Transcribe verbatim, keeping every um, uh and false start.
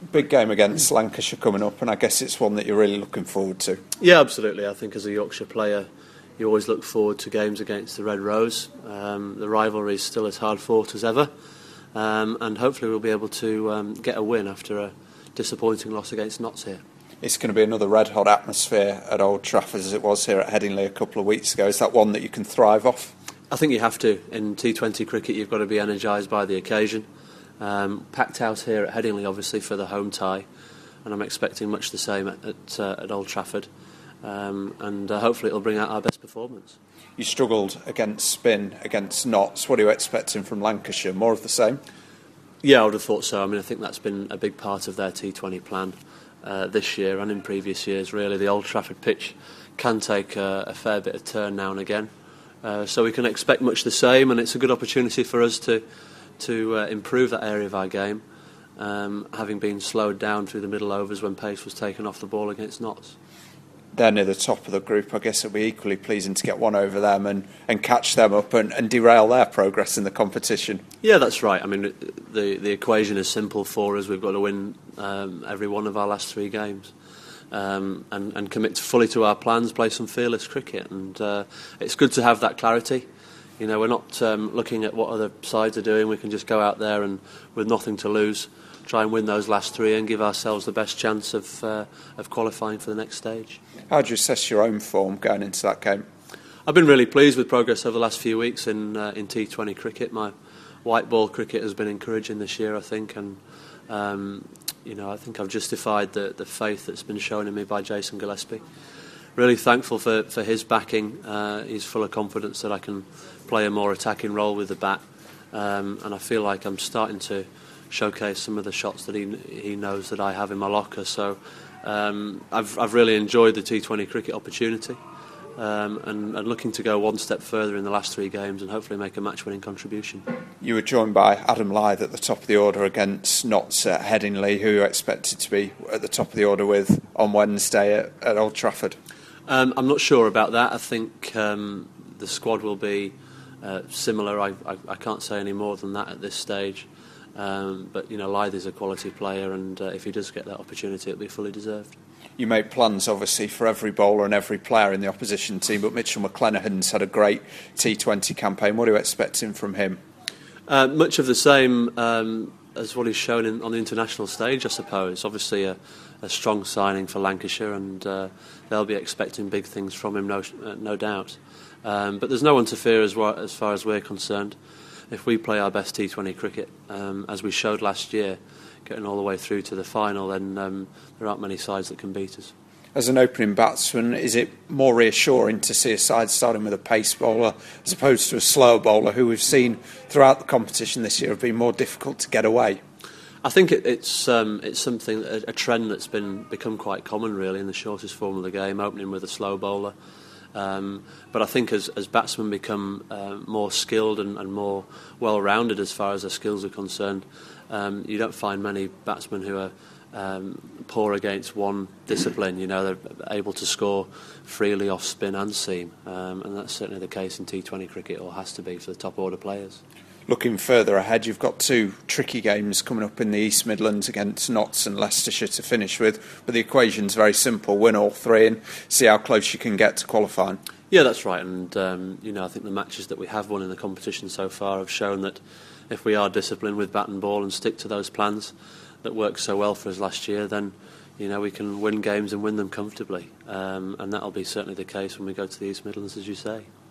Big game against Lancashire coming up, and I guess it's one that you're really looking forward to. Yeah, absolutely. I think as a Yorkshire player, you always look forward to games against the Red Rose. Um, the rivalry is still as hard fought as ever, um, and hopefully we'll be able to um, get a win after a disappointing loss against Notts here. It's going to be another red-hot atmosphere at Old Trafford as it was here at Headingley a couple of weeks ago. Is that one that you can thrive off? I think you have to. In T twenty cricket, you've got to be energised by the occasion. Um, packed house here at Headingley, obviously, for the home tie, and I'm expecting much the same at, at, uh, at Old Trafford, um, and uh, hopefully it'll bring out our best performance. You struggled against spin, against Notts. What are you expecting from Lancashire? More of the same? Yeah, I would have thought so. I mean, I think that's been a big part of their T twenty plan uh, this year and in previous years, really. The Old Trafford pitch can take a, a fair bit of turn now and again, uh, so we can expect much the same, and it's a good opportunity for us to to uh, improve that area of our game, um, having been slowed down through the middle overs when pace was taken off the ball against Notts. They're near the top of the group. I guess it'll be equally pleasing to get one over them and, and catch them up and, and derail their progress in the competition. Yeah, that's right. I mean, the the equation is simple for us. We've got to win um, every one of our last three games um, and, and commit fully to our plans, play some fearless cricket. And uh, it's good to have that clarity. You know, we're not um, looking at what other sides are doing. We can just go out there and, with nothing to lose, try and win those last three and give ourselves the best chance of uh, of qualifying for the next stage. How do you assess your own form going into that game? I've been really pleased with progress over the last few weeks in uh, in T twenty cricket. My white ball cricket has been encouraging this year, I think, and um, you know, I think I've justified the, the faith that's been shown in me by Jason Gillespie. Really thankful for, for his backing. Uh, he's full of confidence that I can play a more attacking role with the bat, um, and I feel like I'm starting to showcase some of the shots that he he knows that I have in my locker. So um, I've I've really enjoyed the T twenty cricket opportunity, um, and, and looking to go one step further in the last three games and hopefully make a match-winning contribution. You were joined by Adam Lyth at the top of the order against Notts at Headingley, who you expected to be at the top of the order with on Wednesday at, at Old Trafford. Um, I'm not sure about that. I think um, the squad will be uh, similar. I, I, I can't say any more than that at this stage. Um, but, you know, Lyth is a quality player, and uh, if he does get that opportunity, it'll be fully deserved. You make plans, obviously, for every bowler and every player in the opposition team, but Mitchell McClenahan's had a great T twenty campaign. What are you expecting from him? Uh, much of the same um, as what he's shown in, on the international stage, I suppose. Obviously, a, a strong signing for Lancashire, and uh, they'll be expecting big things from him, no, uh, no doubt. Um, but there's no one to fear as, well, as far as we're concerned. If we play our best T twenty cricket, um, as we showed last year, getting all the way through to the final, then um, there aren't many sides that can beat us. As an opening batsman, is it more reassuring to see a side starting with a pace bowler as opposed to a slow bowler who we've seen throughout the competition this year have been more difficult to get away? I think it, it's um, it's something, a, a trend that's been become quite common really in the shortest form of the game, opening with a slow bowler. Um, but I think as, as batsmen become uh, more skilled and, and more well-rounded as far as their skills are concerned, um, you don't find many batsmen who are um, poor against one discipline. You know, they're able to score freely off spin and seam, um, and that's certainly the case in T twenty cricket, or has to be for the top order players. Looking further ahead, you've got two tricky games coming up in the East Midlands against Notts and Leicestershire to finish with, but the equation's very simple: win all three and see how close you can get to qualifying. Yeah, that's right, and um, you know, I think the matches that we have won in the competition so far have shown that if we are disciplined with bat and ball and stick to those plans that worked so well for us last year, then you know we can win games and win them comfortably, um, and that'll be certainly the case when we go to the East Midlands, as you say.